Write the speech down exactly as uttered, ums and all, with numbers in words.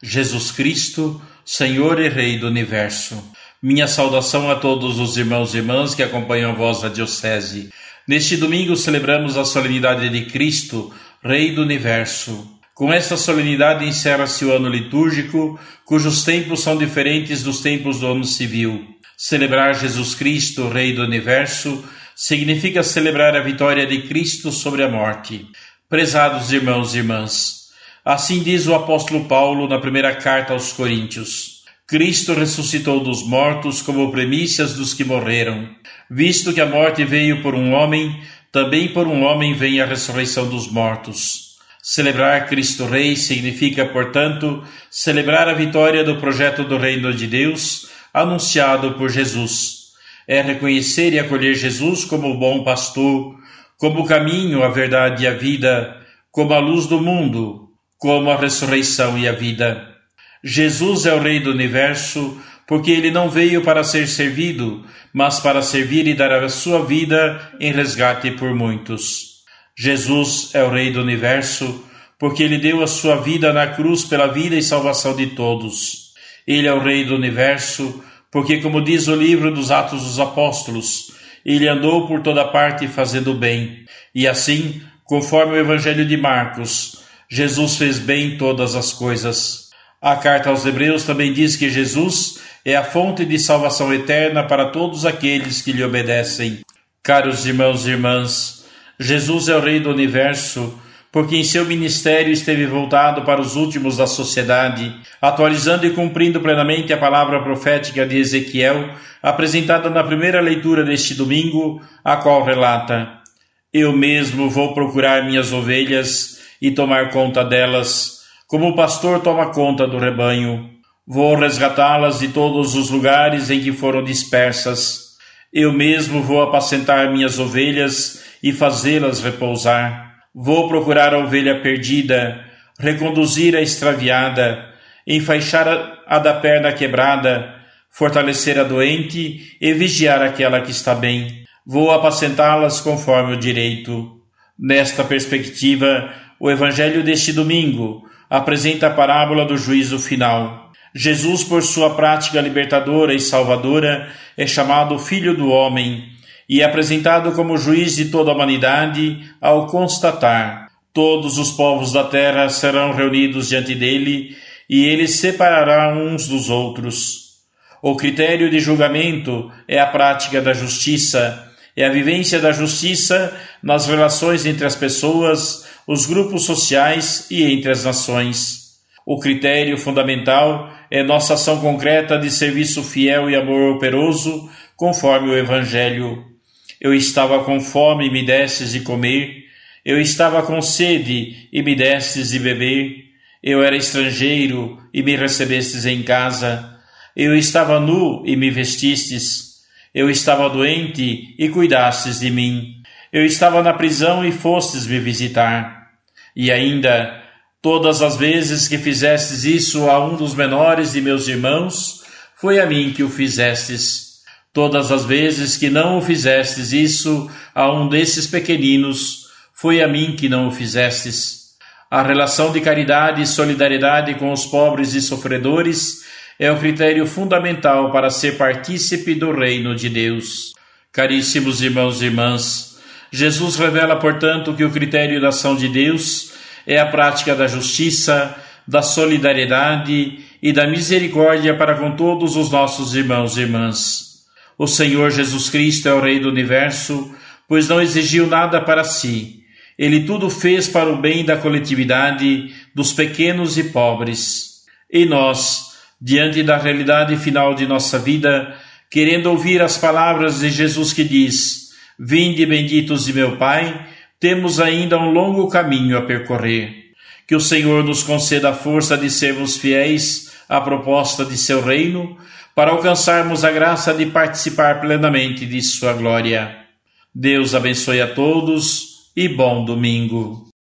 Jesus Cristo, Senhor e Rei do Universo. Minha saudação a todos os irmãos e irmãs que acompanham a vossa diocese. Neste domingo celebramos a solenidade de Cristo, Rei do Universo. Com esta solenidade encerra-se o ano litúrgico, cujos tempos são diferentes dos tempos do ano civil. Celebrar Jesus Cristo, Rei do Universo, significa celebrar a vitória de Cristo sobre a morte. Prezados irmãos e irmãs, assim diz o apóstolo Paulo na primeira carta aos Coríntios: Cristo ressuscitou dos mortos como primícias dos que morreram. Visto que a morte veio por um homem, também por um homem vem a ressurreição dos mortos. Celebrar Cristo Rei significa, portanto, celebrar a vitória do projeto do Reino de Deus, anunciado por Jesus. É reconhecer e acolher Jesus como o bom pastor, como o caminho, a verdade e a vida, como a luz do mundo, como a ressurreição e a vida. Jesus é o Rei do Universo, porque ele não veio para ser servido, mas para servir e dar a sua vida em resgate por muitos. Jesus é o Rei do Universo, porque ele deu a sua vida na cruz pela vida e salvação de todos. Ele é o Rei do Universo, porque, como diz o livro dos Atos dos Apóstolos, ele andou por toda parte fazendo o bem. E assim, conforme o Evangelho de Marcos, Jesus fez bem todas as coisas. A carta aos Hebreus também diz que Jesus é a fonte de salvação eterna para todos aqueles que lhe obedecem. Caros irmãos e irmãs, Jesus é o Rei do Universo, porque em seu ministério esteve voltado para os últimos da sociedade, atualizando e cumprindo plenamente a palavra profética de Ezequiel, apresentada na primeira leitura deste domingo, a qual relata: Eu mesmo vou procurar minhas ovelhas e tomar conta delas, como o pastor toma conta do rebanho. Vou resgatá-las de todos os lugares em que foram dispersas. Eu mesmo vou apacentar minhas ovelhas e fazê-las repousar. Vou procurar a ovelha perdida, reconduzir a extraviada, enfaixar a da perna quebrada, fortalecer a doente e vigiar aquela que está bem. Vou apacentá-las conforme o direito. Nesta perspectiva, o Evangelho deste domingo apresenta a parábola do juízo final. Jesus, por sua prática libertadora e salvadora, é chamado Filho do Homem e é apresentado como juiz de toda a humanidade ao constatar: todos os povos da terra serão reunidos diante dele e ele separará uns dos outros. O critério de julgamento é a prática da justiça, é a vivência da justiça nas relações entre as pessoas, os grupos sociais e entre as nações. O critério fundamental é nossa ação concreta de serviço fiel e amor operoso, conforme o Evangelho. Eu estava com fome e me destes de comer. Eu estava com sede e me destes de beber. Eu era estrangeiro e me recebestes em casa. Eu estava nu e me vestistes. Eu estava doente e cuidastes de mim. Eu estava na prisão e fostes me visitar. E ainda, todas as vezes que fizestes isso a um dos menores de meus irmãos, foi a mim que o fizestes. Todas as vezes que não o fizestes isso a um desses pequeninos, foi a mim que não o fizestes. A relação de caridade e solidariedade com os pobres e sofredores é o critério fundamental para ser partícipe do reino de Deus. Caríssimos irmãos e irmãs, Jesus revela, portanto, que o critério da ação de Deus é a prática da justiça, da solidariedade e da misericórdia para com todos os nossos irmãos e irmãs. O Senhor Jesus Cristo é o Rei do Universo, pois não exigiu nada para si. Ele tudo fez para o bem da coletividade, dos pequenos e pobres. E nós, diante da realidade final de nossa vida, querendo ouvir as palavras de Jesus que diz: Vinde benditos de meu Pai, temos ainda um longo caminho a percorrer. Que o Senhor nos conceda a força de sermos fiéis à proposta de seu reino, para alcançarmos a graça de participar plenamente de sua glória. Deus abençoe a todos e bom domingo.